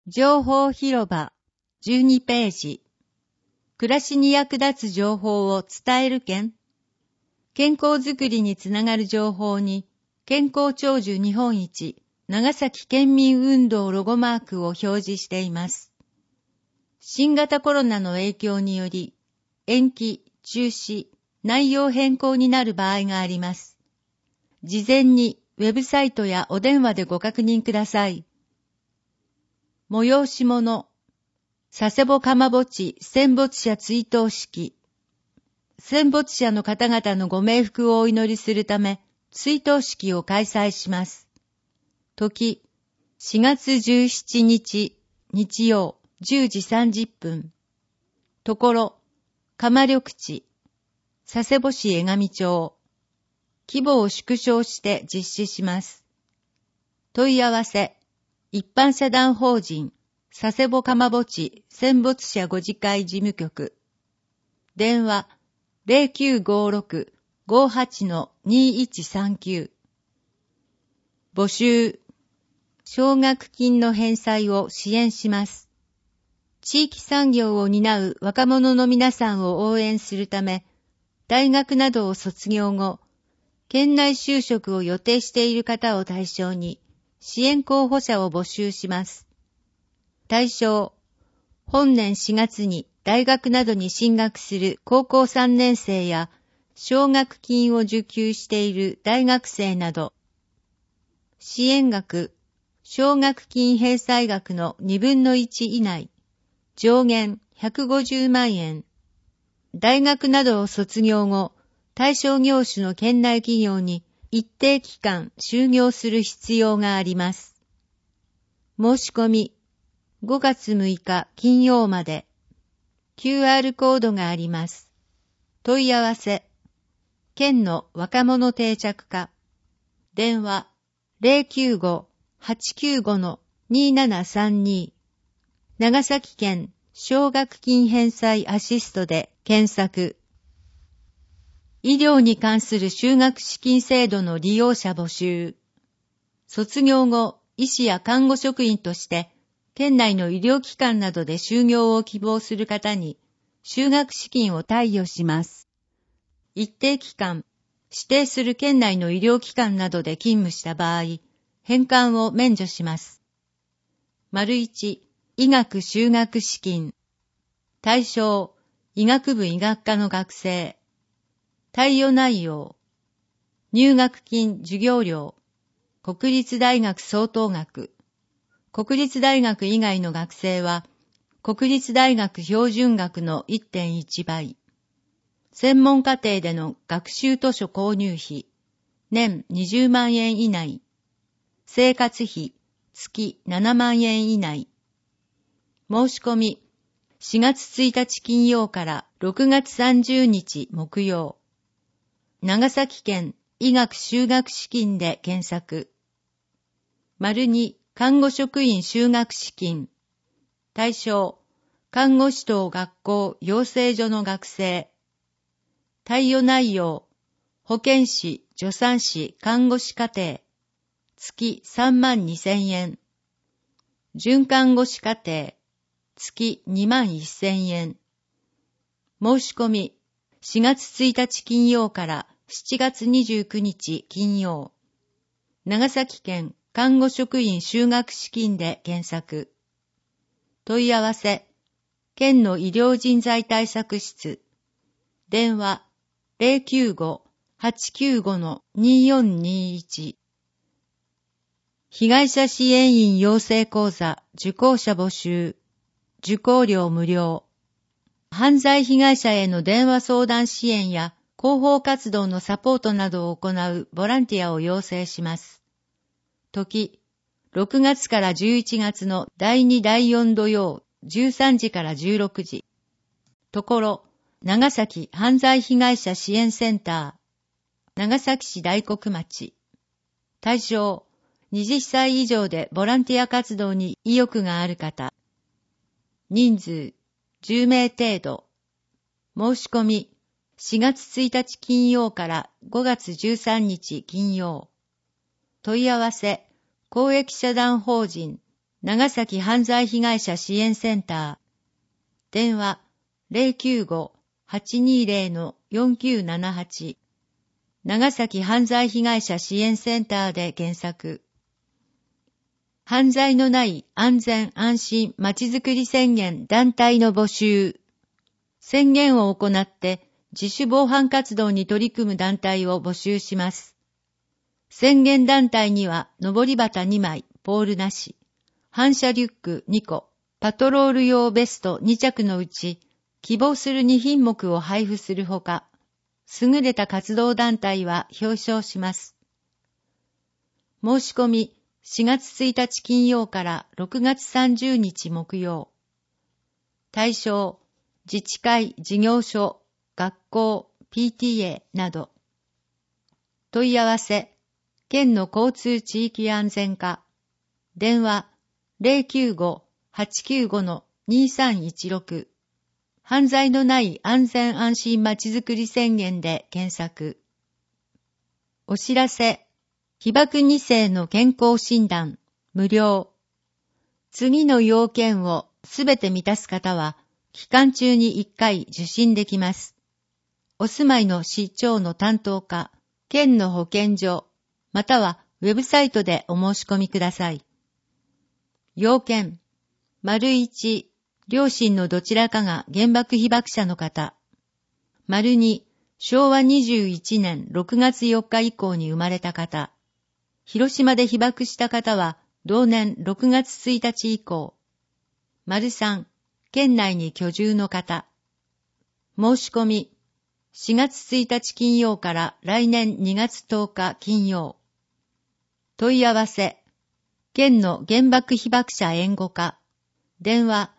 情報広場12ページ。暮らしに役立つ情報を伝える件。健康づくりにつながる情報に、健康長寿日本一、長崎県民運動ロゴマークを表示しています。新型コロナの影響により、延期、中止、内容変更になる場合があります。事前にウェブサイトやお電話でご確認ください。催し物、佐世保蒲墓戦没者追悼式。戦没者の方々のご冥福をお祈りするため、追悼式を開催します。時、4月17日、日曜、10時30分。ところ、蒲緑地、佐世保市江上町。規模を縮小して実施します。問い合わせ、一般社団法人、佐世保蒲墓戦没者ご自会事務局。電話、0956-58-2139。募集、奨学金の返済を支援します。地域産業を担う若者の皆さんを応援するため、大学などを卒業後、県内就職を予定している方を対象に、支援候補者を募集します。対象、本年4月に大学などに進学する高校3年生や、奨学金を受給している大学生など。支援額、奨学金返済額の2分の1以内。上限150万円。大学などを卒業後、対象業種の県内企業に一定期間就業する必要があります。申し込み、5月6日金曜まで。QR コードがあります。問い合わせ、県の若者定着課。電話、095-895-2732。長崎県奨学金返済アシストで検索。医療に関する就学資金制度の利用者募集。卒業後、医師や看護職員として、県内の医療機関などで就業を希望する方に、就学資金を貸与します。一定期間、指定する県内の医療機関などで勤務した場合、返還を免除します。1、医学就学資金。対象、医学部医学科の学生。貸与内容。入学金授業料。国立大学相当額。国立大学以外の学生は、国立大学標準額の 1.1 倍。専門課程での学習図書購入費。年20万円以内。生活費、月7万円以内。申し込み、4月1日金曜から6月30日木曜。長崎県医学就学資金で検索。2、看護職員就学資金。対象、看護師等学校養成所の学生。貸与内容、保健師、助産師、看護師課程。月3万2000円。准看護師課程。月2万1000円。申し込み、4月1日金曜から7月29日金曜。長崎県看護職員就学資金で検索。問い合わせ、県の医療人材対策室。電話、095-895-2421。被害者支援員養成講座受講者募集。受講料無料。犯罪被害者への電話相談支援や広報活動のサポートなどを行うボランティアを要請します。時、6月から11月の第2第4土曜13時から16時。ところ、長崎犯罪被害者支援センター。長崎市大黒町。対象、20歳以上でボランティア活動に意欲がある方。人数、10名程度。申し込み、4月1日金曜から5月13日金曜。問い合わせ、公益社団法人、 長崎犯罪被害者支援センター。電話 095-820-4978。長崎犯罪被害者支援センターで検索。犯罪のない安全安心まちづくり宣言団体の募集。宣言を行って自主防犯活動に取り組む団体を募集します。宣言団体には、上り旗2枚、ポールなし、反射リュック2個、パトロール用ベスト2着のうち、希望する2品目を配布するほか、優れた活動団体は表彰します。申し込み、4月1日金曜から6月30日木曜。対象、自治会、事業所、学校、PTA など。問い合わせ、県の交通地域安全課。電話、095-895-2316。犯罪のない安全安心まちづくり宣言で検索。お知らせ、被爆2世の健康診断、無料。次の要件をすべて満たす方は、期間中に1回受診できます。お住まいの市長の担当課、県の保健所、またはウェブサイトでお申し込みください。要件、1、両親のどちらかが原爆被爆者の方。2、昭和21年6月4日以降に生まれた方。広島で被爆した方は同年6月1日以降。3、県内に居住の方。申し込み、4月1日金曜から来年2月10日金曜。問い合わせ、県の原爆被爆者援護課。電話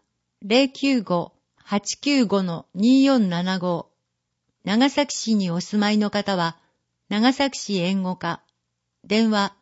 095-895-2475。長崎市にお住まいの方は、長崎市援護課。電話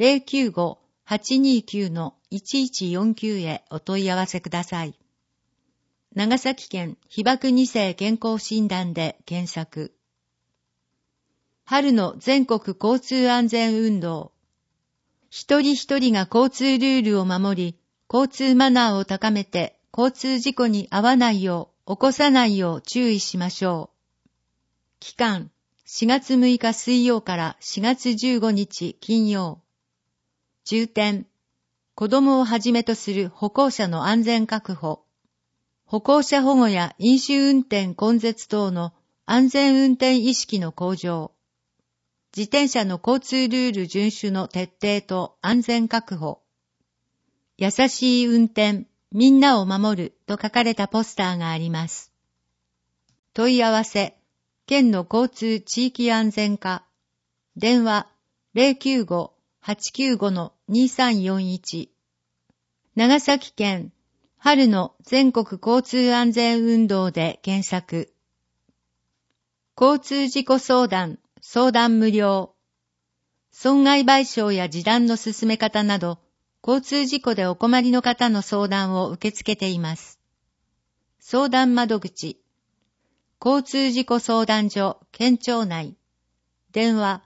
095-829-1149 へお問い合わせください。長崎県被爆2世健康診断で検索。春の全国交通安全運動。一人一人が交通ルールを守り、交通マナーを高めて交通事故に遭わないよう、起こさないよう注意しましょう。期間、4月6日水曜から4月15日金曜。重点、子供をはじめとする歩行者の安全確保。歩行者保護や飲酒運転根絶等の安全運転意識の向上。自転車の交通ルール遵守の徹底と安全確保。優しい運転、みんなを守ると書かれたポスターがあります。問い合わせ、県の交通地域安全課。電話 095-895-2341。長崎県春の全国交通安全運動で検索。交通事故相談無料。損害賠償や示談の進め方など、交通事故でお困りの方の相談を受け付けています。相談窓口。交通事故相談所、県庁内。電話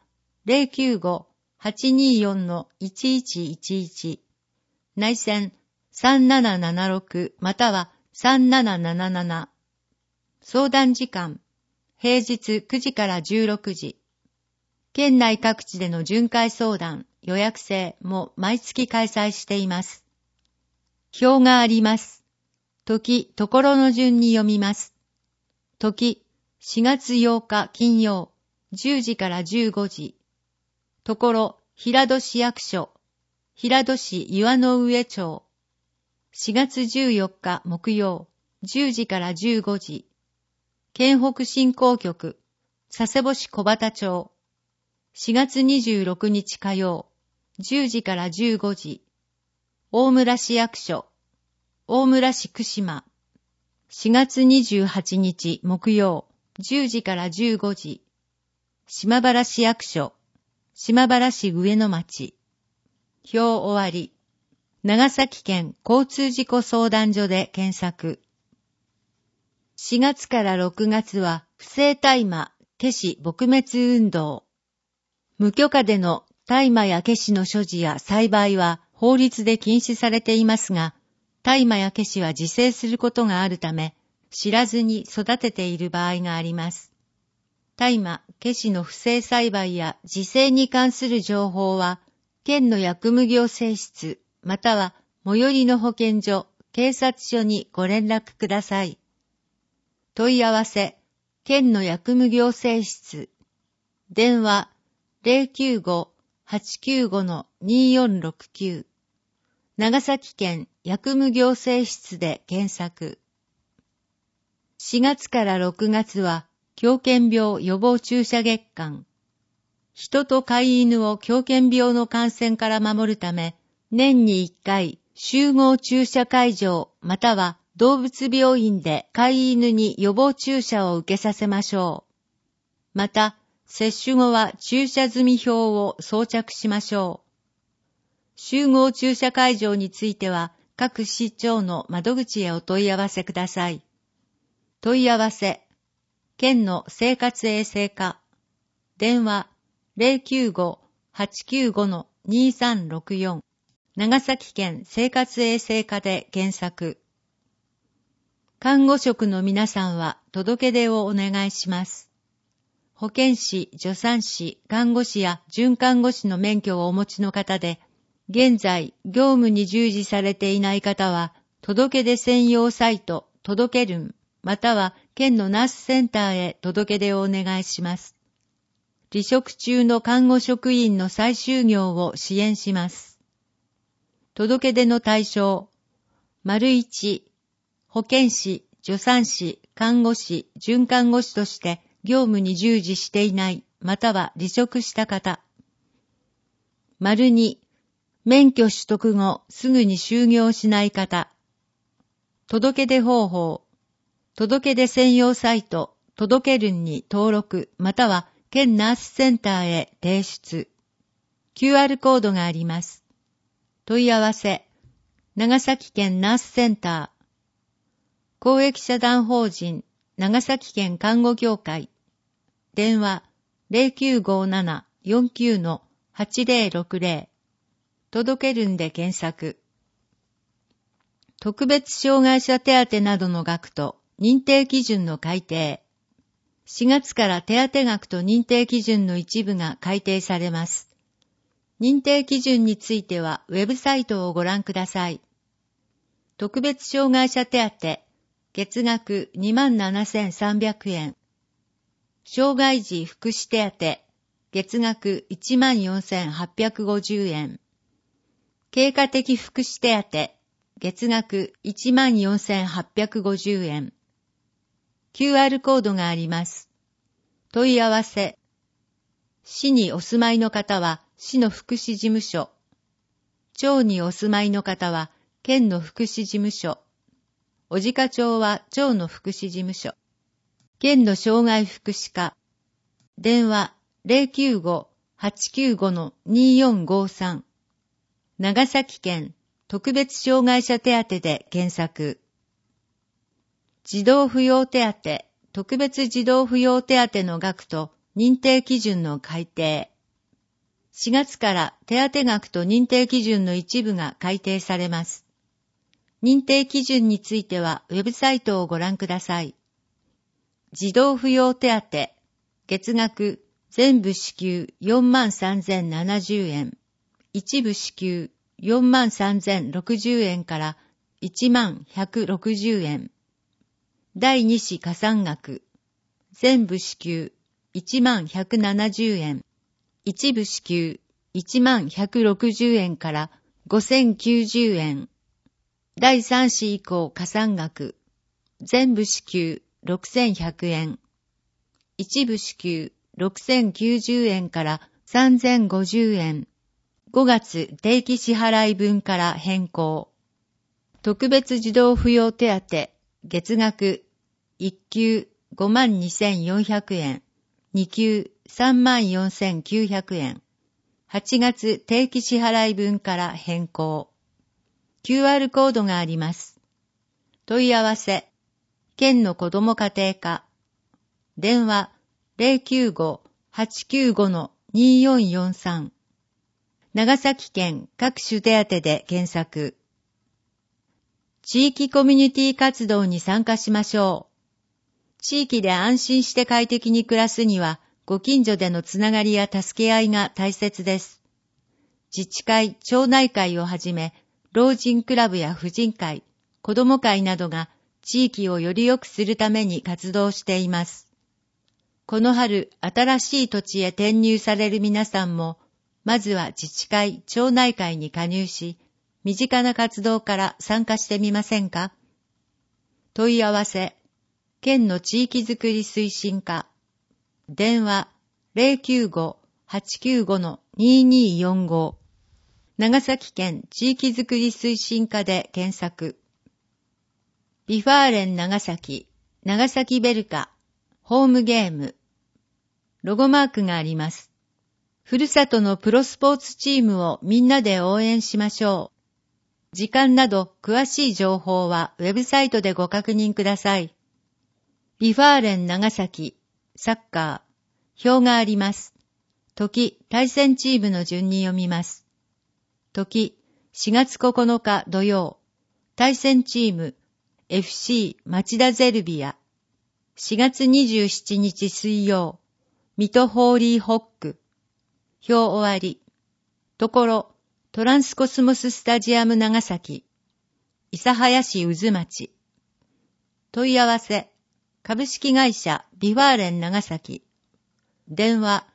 095-824-1111。内線3776または3777。相談時間。平日9時から16時。県内各地での巡回相談、予約制も毎月開催しています。表があります。時、ところの順に読みます。時、4月8日金曜、10時から15時。ところ、平戸市役所、平戸市岩の上町。4月14日木曜、10時から15時。県北振興局、佐世保市小畑町。4月26日火曜、10時から15時。大村市役所、大村市久島。4月28日木曜、10時から15時。島原市役所、島原市上野町。表終わり。長崎県交通事故相談所で検索。4月から6月は不正大麻、ケシ撲滅運動。無許可での大麻やケシの所持や栽培は法法律で禁止されていますが、大麻やケシは自生することがあるため、知らずに育てている場合があります。大麻、ケシの不正栽培や自生に関する情報は、県の薬務行政室、または最寄りの保健所、警察署にご連絡ください。問い合わせ、県の薬務行政室、電話 095-895-2469 長崎県薬務行政室で検索。4月から6月は狂犬病予防注射月間。人と飼い犬を狂犬病の感染から守るため、年に1回集合注射会場または動物病院で飼い犬に予防注射を受けさせましょう。また、接種後は注射済み票を装着しましょう。集合注射会場については、各市町の窓口へお問い合わせください。問い合わせ、県の生活衛生課、電話 095-895-2364 長崎県生活衛生課で検索。看護職の皆さんは届け出をお願いします。保健師、助産師、看護師や准看護師の免許をお持ちの方で、現在業務に従事されていない方は、届け出専用サイト、届けるん、または県のナースセンターへ届け出をお願いします。離職中の看護職員の再就業を支援します。届け出の対象、1、保健師、助産師、看護師、准看護師として業務に従事していない、または離職した方。2、免許取得後すぐに就業しない方。届け出方法、届け出専用サイト、届けるんに登録、または県ナースセンターへ提出。QR コードがあります。問い合わせ、長崎県ナースセンター、公益社団法人長崎県看護協会、電話 0957-49-8060 届けるんで検索。特別障害者手当などの額と認定基準の改定。4月から手当額と認定基準の一部が改定されます。認定基準についてはウェブサイトをご覧ください。特別障害者手当、月額27,300円。障害児福祉手当、月額14,850円。経過的福祉手当、月額14,850円。QR コードがあります。問い合わせ。市にお住まいの方は市の福祉事務所。町にお住まいの方は県の福祉事務所。小鹿町は町の福祉事務所。県の障害福祉課。電話 095-895-2453 長崎県特別障害者手当で検索。児童扶養手当、特別児童扶養手当の額と認定基準の改定。4月から手当額と認定基準の一部が改定されます。認定基準についてはウェブサイトをご覧ください。児童扶養手当、月額全部支給43,070円、一部支給43,060円から11,160円。第2子加算額、全部支給11,170円、一部支給11,160円から5,090円。第3子以降加算額、全部支給6,100円、一部支給6,090円から3,050円。5月定期支払い分から変更。特別児童扶養手当、月額1級52,400円、2級34,900円。8月定期支払い分から変更。QR コードがあります。問い合わせ、県の子ども家庭課。電話 095-895-2443 長崎県各種手当で検索。地域コミュニティ活動に参加しましょう。地域で安心して快適に暮らすには、ご近所でのつながりや助け合いが大切です。自治会、町内会をはじめ、老人クラブや婦人会、子ども会などが地域をより良くするために活動しています。この春、新しい土地へ転入される皆さんも、まずは自治会、町内会に加入し、身近な活動から参加してみませんか？問い合わせ、県の地域づくり推進課、電話 095-895-2245、長崎県地域づくり推進課で検索。ビファーレン長崎、長崎ベルカ、ホームゲーム、ロゴマークがあります。ふるさとのプロスポーツチームをみんなで応援しましょう。時間など詳しい情報はウェブサイトでご確認ください。ビファーレン長崎、サッカー、表があります。時、対戦チームの順に読みます。時、4月9日土曜、対戦チーム、FC 町田ゼルビア。4月27日水曜、水戸ホーリーホック。表終わり。ところ、トランスコスモススタジアム長崎。諫早市渦町。問い合わせ。株式会社ビファーレン長崎。電話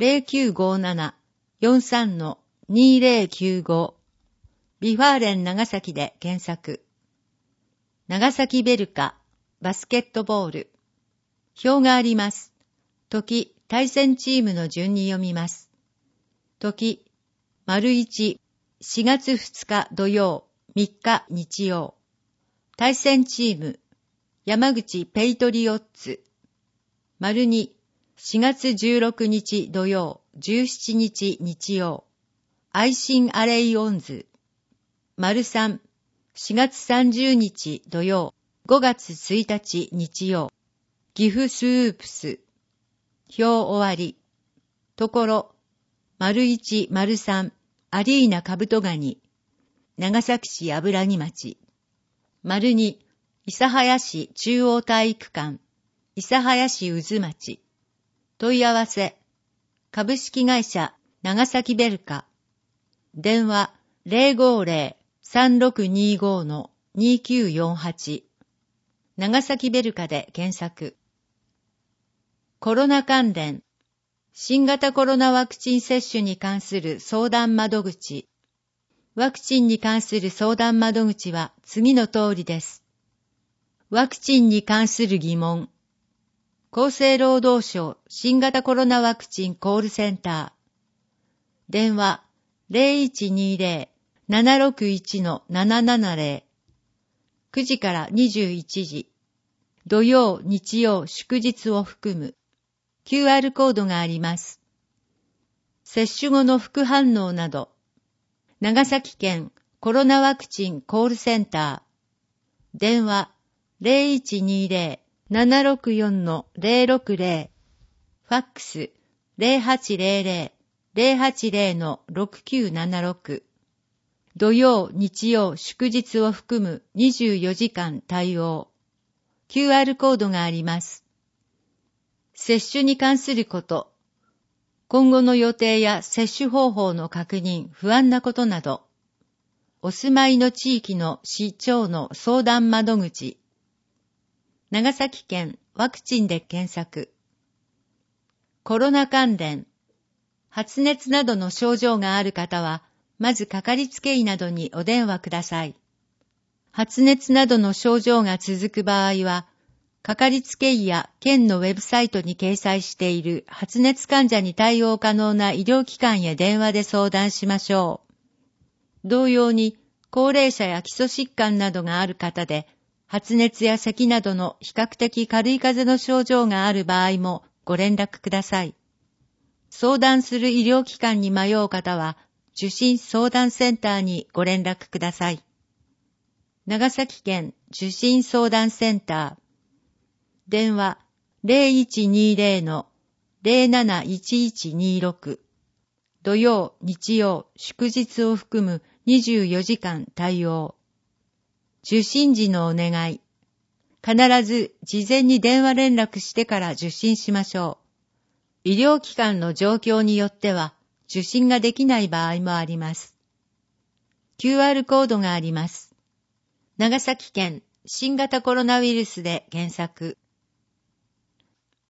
0957-43-2095。ビファーレン長崎で検索。長崎ベルカ、バスケットボール。表があります。時、対戦チームの順に読みます。時、1、4月2日土曜、3日日曜。対戦チーム、山口ペイトリオッツ。2、4月16日土曜、17日日曜。アイシンアレイオンズ。3、4月30日土曜、5月1日日曜。岐阜スープス。表終わり。ところ、1、3、アリーナカブトガニ。長崎市油木町。2、諫早市中央体育館。諫早市渦町。問い合わせ。株式会社長崎ベルカ。電話 050-3625-2948。長崎ベルカで検索。コロナ関連。新型コロナワクチン接種に関する相談窓口。ワクチンに関する相談窓口は次の通りです。ワクチンに関する疑問。厚生労働省新型コロナワクチンコールセンター。電話 0120-761-770。9時から21時。土曜、日曜、祝日を含む。QR コードがあります。接種後の副反応など。長崎県コロナワクチンコールセンター。電話 0120-764-060。ファックス 0800-080-6976。土曜、日曜、祝日を含む24時間対応。QR コードがあります。接種に関すること、今後の予定や接種方法の確認、不安なことなど、お住まいの地域の市長の相談窓口、長崎県ワクチンで検索、コロナ関連、発熱などの症状がある方は、まずかかりつけ医などにお電話ください。発熱などの症状が続く場合は、かかりつけ医や県のウェブサイトに掲載している発熱患者に対応可能な医療機関へ電話で相談しましょう。同様に、高齢者や基礎疾患などがある方で、発熱や咳などの比較的軽い風邪の症状がある場合もご連絡ください。相談する医療機関に迷う方は、受診相談センターにご連絡ください。長崎県受診相談センター。電話 0120-071126。 土曜、日曜、祝日を含む24時間対応。受診時のお願い。必ず事前に電話連絡してから受診しましょう。医療機関の状況によっては受診ができない場合もあります。QR コードがあります。長崎県新型コロナウイルスで検索。